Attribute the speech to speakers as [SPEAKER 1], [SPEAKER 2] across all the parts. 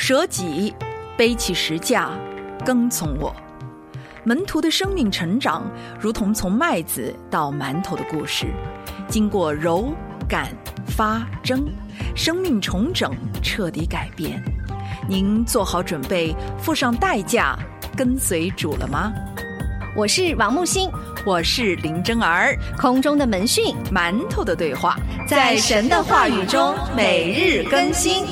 [SPEAKER 1] 舍己，背起十架，跟从我。门徒的生命成长如同从麦子到馒头的故事，经过揉、擀、发、蒸，生命重整，彻底改变。您做好准备，付上代价，跟随主了吗？
[SPEAKER 2] 我是王木星，
[SPEAKER 1] 我是林真儿。
[SPEAKER 2] 空中的门讯，
[SPEAKER 1] 馒头的对话，
[SPEAKER 2] 在神的话语中每日更新。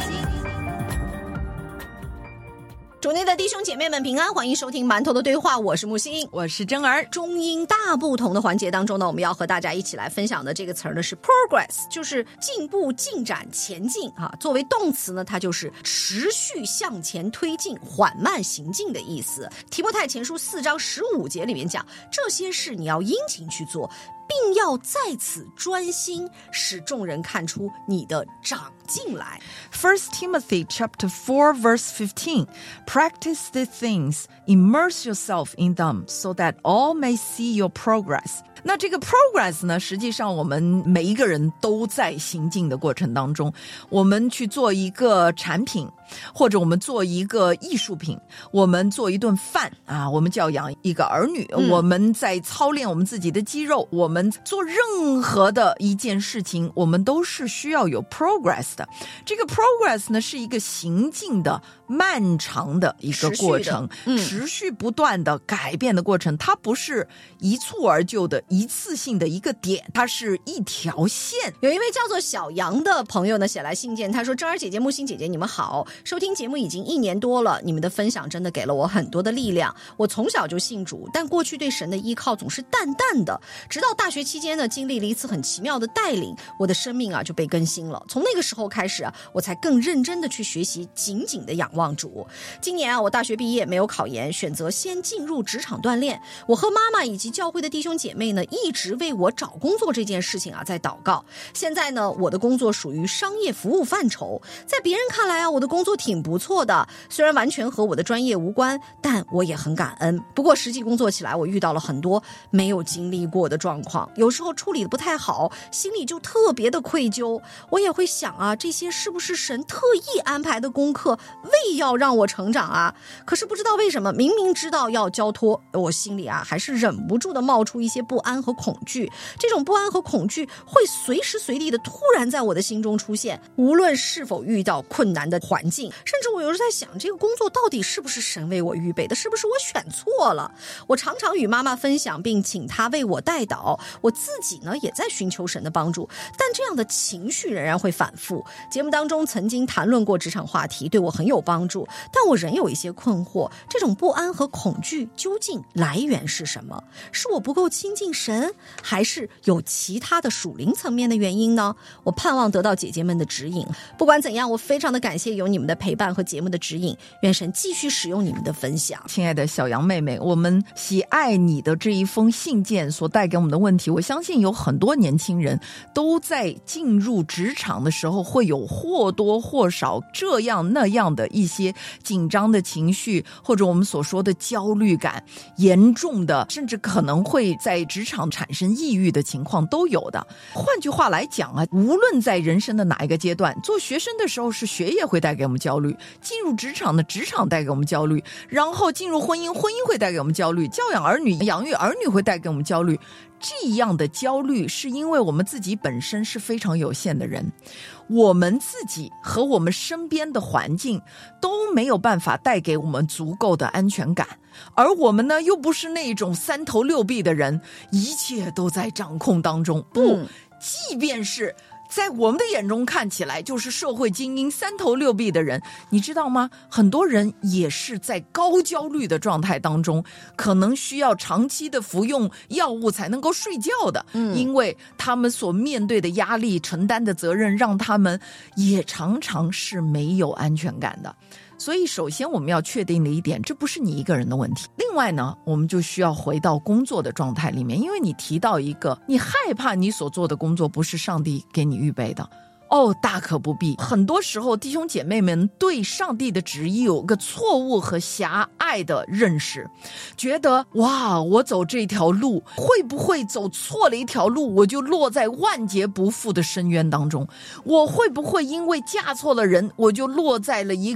[SPEAKER 2] 主内的弟兄姐妹们平安，欢迎收听馒头的对话，我是木星，
[SPEAKER 1] 我是真儿。
[SPEAKER 2] 中英大不同的环节当中呢，我们要和大家一起来分享的这个词儿呢是 progress， 就是进步、进展、前进啊。作为动词呢，它就是持续向前推进、缓慢行进的意思。提摩太前书4章15节里面讲，这些事你要殷勤去做，并要在此专心，使众人看出你的长进来。
[SPEAKER 1] 1 Timothy chapter 4 verse 15 Practice these things, immerse yourself in them, so that all may see your progress. 那这个 progress 呢，实际上我们每一个人都在行进的过程当中。我们去做一个产品，或者我们做一个艺术品，我们做一顿饭啊，我们教养一个儿女，我们在操练我们自己的肌肉，我们做任何的一件事情，我们都是需要有 progress 的。这个 progress 呢，是一个行进的漫长的一个过程，持续不断的改变的过程。它不是一蹴而就的一次性的一个点，它是一条线。
[SPEAKER 2] 有一位叫做小杨的朋友呢写来信件，他说：真儿姐姐、木星姐姐你们好，收听节目已经1年多了，你们的分享真的给了我很多的力量。我从小就信主，但过去对神的依靠总是淡淡的，直到大学期间呢，经历了一次很奇妙的带领，我的生命啊就被更新了。从那个时候开始啊，我才更认真的去学习，紧紧的仰望主。今年啊，我大学毕业没有考研，选择先进入职场锻炼。我和妈妈以及教会的弟兄姐妹呢，一直为我找工作这件事情啊在祷告。现在呢，我的工作属于商业服务范畴，在别人看来啊，我的工作挺不错的，虽然完全和我的专业无关，但我也很感恩。不过实际工作起来，我遇到了很多没有经历过的状况，有时候处理的不太好，心里就特别的愧疚。我也会想啊，这些是不是神特意安排的功课，为要让我成长啊？可是不知道为什么，明明知道要交托，我心里啊还是忍不住的冒出一些不安和恐惧。这种不安和恐惧会随时随地的突然在我的心中出现，无论是否遇到困难的环境，甚至我有时在想，这个工作到底是不是神为我预备的，是不是我选错了？我常常与妈妈分享，并请她为我代祷。我自己呢也在寻求神的帮助，但这样的情绪仍然会反复。节目当中曾经谈论过职场话题，对我很有帮助，但我仍有一些困惑，这种不安和恐惧究竟来源是什么？是我不够亲近神，还是有其他的属灵层面的原因呢？我盼望得到姐姐们的指引。不管怎样，我非常的感谢有你们的陪伴和节目的指引，愿神继续使用你们的分享。
[SPEAKER 1] 亲爱的小杨妹妹，我们喜爱你的这一封信件所带给我们的问题，我相信有很多年轻人都在进入职场的时候会有或多或少这样那样的一些紧张的情绪，或者我们所说的焦虑感，严重的甚至可能会在职场产生抑郁的情况都有的。换句话来讲啊，无论在人生的哪一个阶段，做学生的时候是学业会带给我们焦虑，进入职场的职场带给我们焦虑，然后进入婚姻，婚姻会带给我们焦虑，教养儿女，养育儿女会带给我们焦虑。这样的焦虑是因为我们自己本身是非常有限的人，我们自己和我们身边的环境都没有办法带给我们足够的安全感，而我们呢又不是那种三头六臂的人，一切都在掌控当中。不，即便是在我们的眼中看起来就是社会精英三头六臂的人，你知道吗？很多人也是在高焦虑的状态当中，可能需要长期的服用药物才能够睡觉的，因为他们所面对的压力、承担的责任，让他们也常常是没有安全感的。所以首先我们要确定的一点，这不是你一个人的问题。另外呢，我们就需要回到工作的状态里面，因为你提到一个，你害怕你所做的工作不是上帝给你预备的。大可不必。很多时候弟兄姐妹们对上帝的旨意有个错误和狭隘的认识，觉得哇，我走这条路会不会走错了一条路，我就落在万劫不复的深渊当中，我会不会因为嫁错了人，我就落在了一个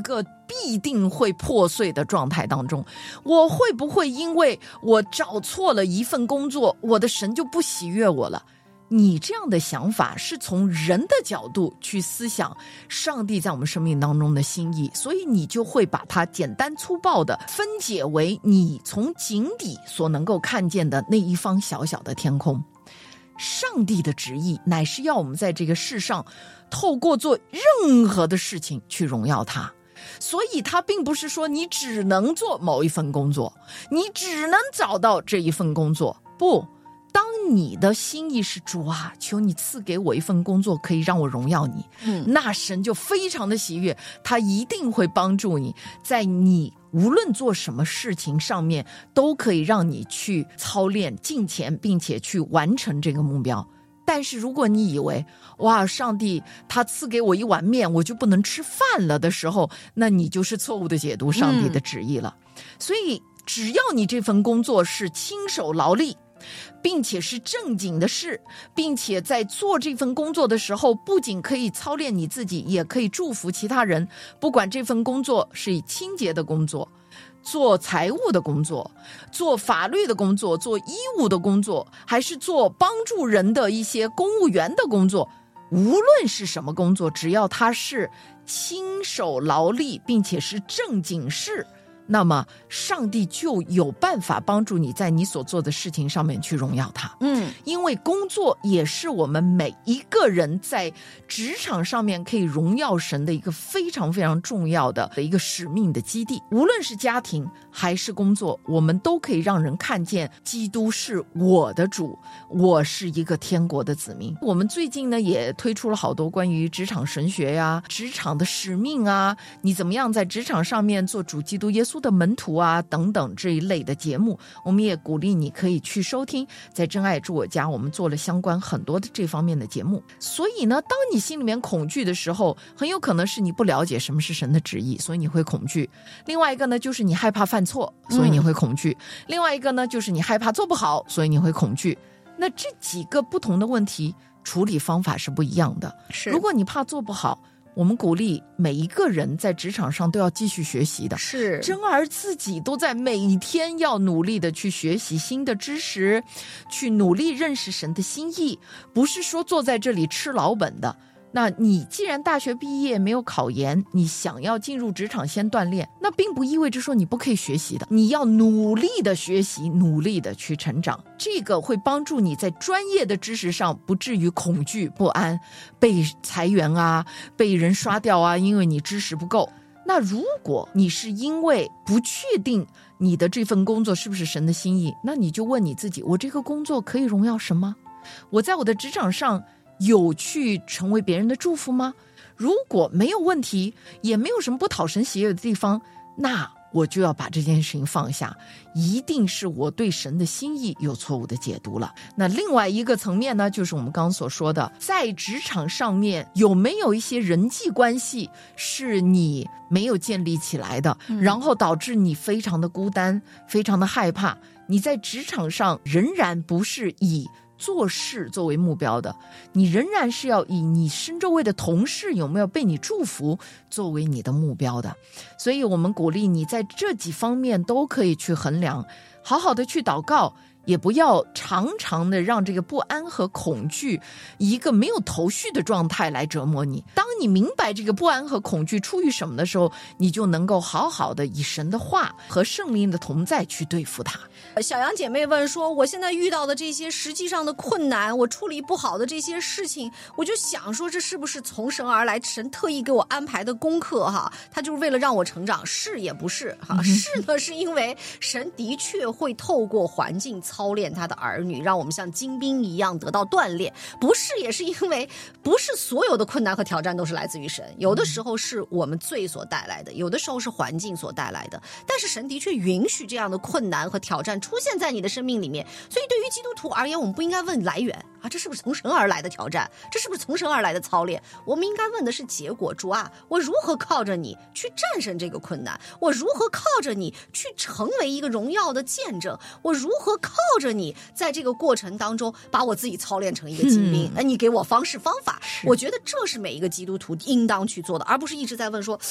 [SPEAKER 1] 必定会破碎的状态当中。我会不会因为我找错了一份工作，我的神就不喜悦我了？你这样的想法是从人的角度去思想上帝在我们生命当中的心意，所以你就会把它简单粗暴的分解为你从井底所能够看见的那一方小小的天空。上帝的旨意乃是要我们在这个世上透过做任何的事情去荣耀他，所以他并不是说你只能做某一份工作，你只能找到这一份工作，不，当你的心意是主啊，求你赐给我一份工作可以让我荣耀你，那神就非常的喜悦，他一定会帮助你，在你无论做什么事情上面都可以让你去操练敬虔，并且去完成这个目标。但是如果你以为哇，上帝他赐给我一碗面我就不能吃饭了的时候，那你就是错误的解读上帝的旨意了。所以只要你这份工作是亲手劳力，并且是正经的事，并且在做这份工作的时候不仅可以操练你自己，也可以祝福其他人，不管这份工作是以清洁的工作，做财务的工作，做法律的工作，做医务的工作，还是做帮助人的一些公务员的工作，无论是什么工作，只要它是亲手劳力并且是正经事，那么上帝就有办法帮助你在你所做的事情上面去荣耀他。因为工作也是我们每一个人在职场上面可以荣耀神的一个非常非常重要的一个使命的基地。无论是家庭还是工作，我们都可以让人看见基督是我的主，我是一个天国的子民。我们最近呢也推出了好多关于职场神学呀、职场的使命啊，你怎么样在职场上面做主基督耶稣的门徒啊等等这一类的节目，我们也鼓励你可以去收听，在真爱住我家我们做了相关很多的这方面的节目。所以呢，当你心里面恐惧的时候，很有可能是你不了解什么是神的旨意，所以你会恐惧。另外一个呢，就是你害怕犯错，所以你会恐惧。另外一个呢，就是你害怕做不好，所以你会恐惧。那这几个不同的问题处理方法是不一样的。如果你怕做不好，我们鼓励每一个人在职场上都要继续学习的，是真儿自己都在每天要努力的去学习新的知识，去努力认识神的心意，不是说坐在这里吃老本的。那你既然大学毕业没有考研，你想要进入职场先锻炼，那并不意味着说你不可以学习的，你要努力的学习，努力的去成长，这个会帮助你在专业的知识上不至于恐惧不安，被裁员啊，被人刷掉啊，因为你知识不够。那如果你是因为不确定你的这份工作是不是神的心意，那你就问你自己，我这个工作可以荣耀神吗？我在我的职场上有去成为别人的祝福吗？如果没有问题，也没有什么不讨神喜悦的地方，那我就要把这件事情放下，一定是我对神的心意有错误的解读了。那另外一个层面呢，就是我们刚刚所说的，在职场上面有没有一些人际关系是你没有建立起来的，然后导致你非常的孤单，非常的害怕，你在职场上仍然不是以做事作为目标的，你仍然是要以你身周围的同事有没有被你祝福作为你的目标的。所以我们鼓励你在这几方面都可以去衡量，好好的去祷告，也不要常常的让这个不安和恐惧以一个没有头绪的状态来折磨你。当你明白这个不安和恐惧出于什么的时候，你就能够好好的以神的话和圣灵的同在去对付它。
[SPEAKER 2] 小杨姐妹问说，我现在遇到的这些实际上的困难，我处理不好的这些事情，我就想说这是不是从神而来，神特意给我安排的功课哈？他就是为了让我成长，是也不是哈？是呢，是因为神的确会透过环境操练他的儿女，让我们像精兵一样得到锻炼。不是也是因为不是所有的困难和挑战都是来自于神，有的时候是我们罪所带来的，有的时候是环境所带来的，但是神的确允许这样的困难和挑战出现在你的生命里面。所以对于基督徒而言，我们不应该问来源啊，这是不是从神而来的挑战，这是不是从神而来的操练，我们应该问的是结果。主啊，我如何靠着你去战胜这个困难，我如何靠着你去成为一个荣耀的见证，我如何靠着你在这个过程当中把我自己操练成一个精兵，你给我方式方法。我觉得这是每一个基督徒应当去做的，而不是一直在问说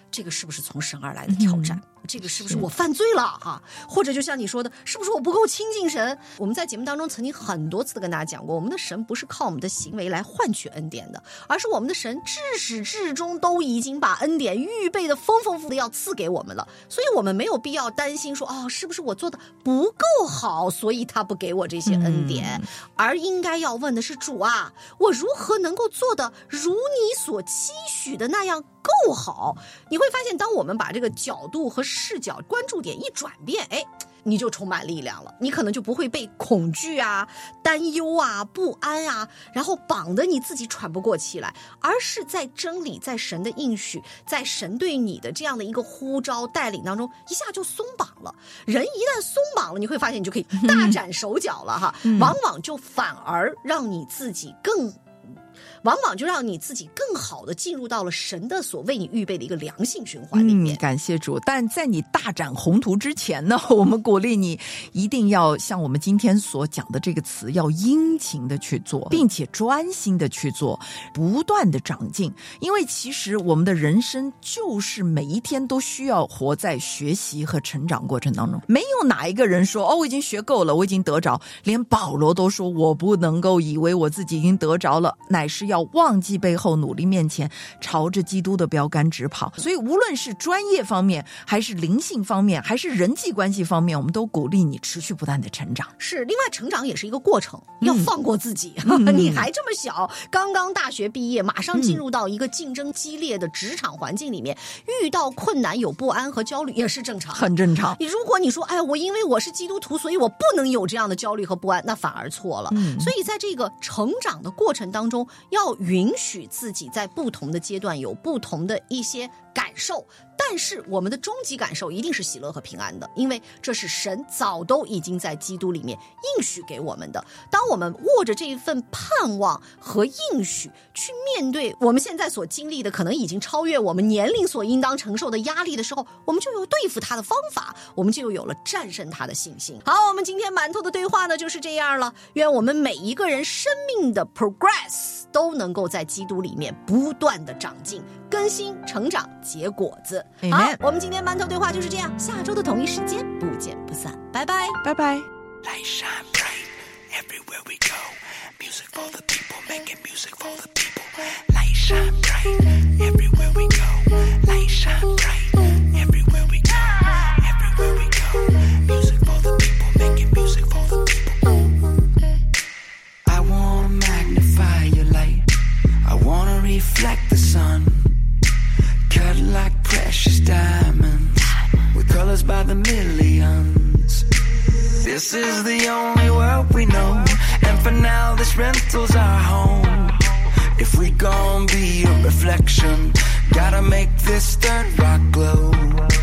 [SPEAKER 2] 这个是不是从神而来的挑战？这个是不是我犯罪了哈？或者就像你说的，是不是我不够亲近神？我们在节目当中曾经很多次的跟大家讲过，我们的神不是靠我们的行为来换取恩典的，而是我们的神至始至终都已经把恩典预备的丰丰富的要赐给我们了，所以我们没有必要担心说是不是我做的不够好，所以他不给我这些恩典，而应该要问的是，主啊，我如何能够做的如你所期许的那样够好？你会发现，当我们把这个角度和视角关注点一转变，你就充满力量了，你可能就不会被恐惧啊、担忧啊、不安啊，然后绑得你自己喘不过气来，而是在真理、在神的应许、在神对你的这样的一个呼召带领当中，一下就松绑了。人一旦松绑了，你会发现你就可以大展手脚了哈，往往就反而让你自己更好的进入到了神的所为你预备的一个良性循环里面。
[SPEAKER 1] 感谢主。但在你大展宏图之前呢，我们鼓励你一定要像我们今天所讲的这个词，要殷勤的去做，并且专心的去做，不断的长进。因为其实我们的人生就是每一天都需要活在学习和成长过程当中。没有哪一个人说我已经学够了，我已经得着。连保罗都说，我不能够以为我自己已经得着了，乃是要忘记背后，努力面前，朝着基督的标杆直跑。所以无论是专业方面，还是灵性方面，还是人际关系方面，我们都鼓励你持续不断的成长。
[SPEAKER 2] 是，另外成长也是一个过程，要放过自己。你还这么小，刚刚大学毕业，马上进入到一个竞争激烈的职场环境里面，遇到困难有不安和焦虑也是正常，
[SPEAKER 1] 很正常。
[SPEAKER 2] 如果你说我因为我是基督徒，所以我不能有这样的焦虑和不安，那反而错了。所以在这个成长的过程当中，要允许自己在不同的阶段有不同的一些感受，但是我们的终极感受一定是喜乐和平安的，因为这是神早都已经在基督里面应许给我们的。当我们握着这一份盼望和应许去面对我们现在所经历的可能已经超越我们年龄所应当承受的压力的时候，我们就有对付它的方法，我们就有了战胜它的信心。好，我们今天馒头的对话呢就是这样了，愿我们每一个人生命的 progress 都能够在基督里面不断的长进、更新、成长、结果子。好，我们今天馒头对话就是这样，下周的同一时间不见不散，拜拜，
[SPEAKER 1] 拜拜。
[SPEAKER 3] Light shine bright everywhere we go. Music for the people, making music for the people. Light shine bright everywhere we go. Light shine bright everywhere we go. Everywhere we go. Music for the people, making music for the people. I wanna magnify your light. I wanna reflect the sun. Cut like precious diamonds, with colors by the millions. This is the only world we know, and for now this rental's our home. If we gon' be a reflection, gotta make this third rock glow.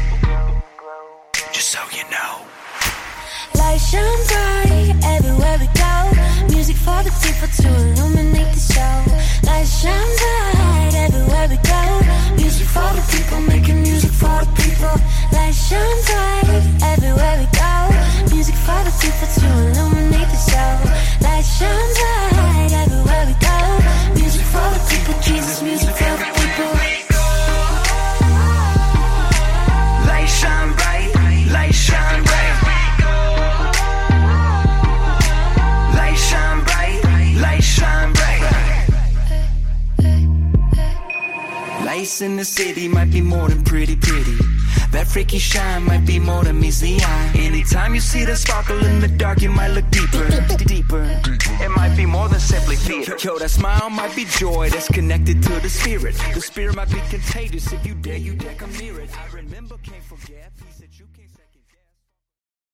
[SPEAKER 3] Just so you know.
[SPEAKER 4] Light shine bright everywhere we go. Music for the people to illuminate the show. Light shine bright everywhere we go. Music for the people, making music for the people. Light shine bright everywhere we go. Music for the people to illuminate the show. Light shine bright everywhere we go. Music for the people, Jesus, music for the people.
[SPEAKER 3] Light shine bright, light shine bright. Light shine bright, light shine bright. Lights in the city might be more than pretty. That freaky shine might be more than meets the eye. Anytime you see the sparkle in the dark, you might look deeper. It might be more than simply theater. Yo, that smile might be joy that's connected to the spirit. The spirit might be contagious. If you dare come near it. I remember, can't forget. Peace that you can't say.